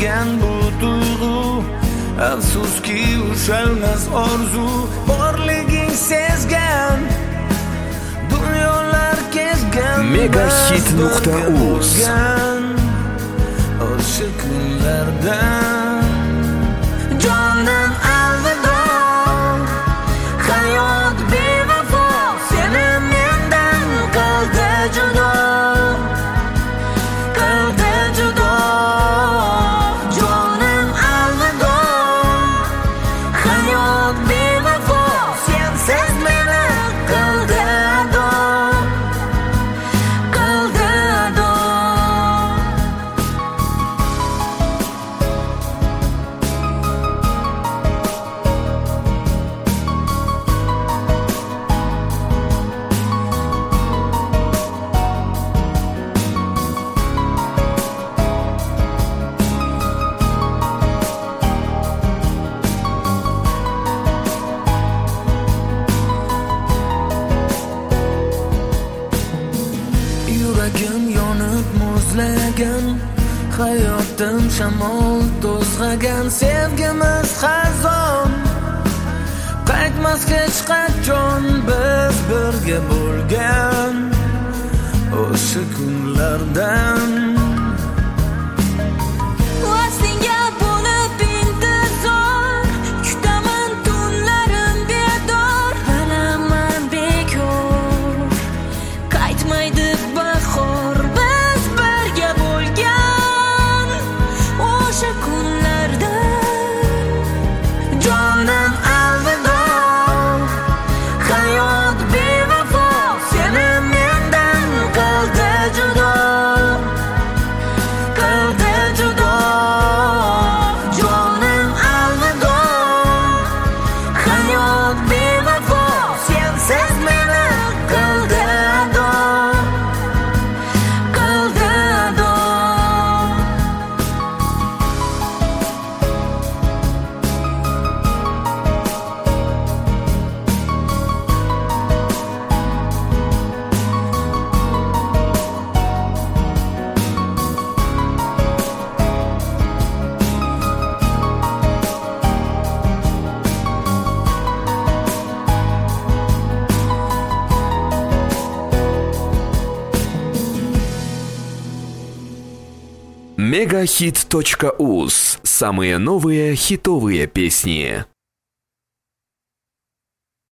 bo'lmagan bu tuyg'u, afsuski ushalmas orzu, borliging sezgan dunyolar kezgan megahit.uz o'sha kunlardan jonim alvido, hayot bevafo seni mendan qildi judo, qildi judo. Jonim alvido, hayot bevafo sensiz meni qildi ado, qildi ado. Yuragim yonib muzlagan, hayotim shamol to'zg'agan, sevgimiz xazon qaytmas hech qachon. Biz birga bo'lgan o'sha kunlardan Senga bo'lib intizor, kutaman tunlarim bedor, bilaman bekor qaytmaydi bahor. Biz birga bo'lgan o'sha kunlarda jonim alvido, hayot bevafo seni mendan qildi judo, qildi judo. Jonim alvido, hayot bevafo sensiz meni qildi ado, qildi ado. megahit.uz. Самые новые хитовые песни.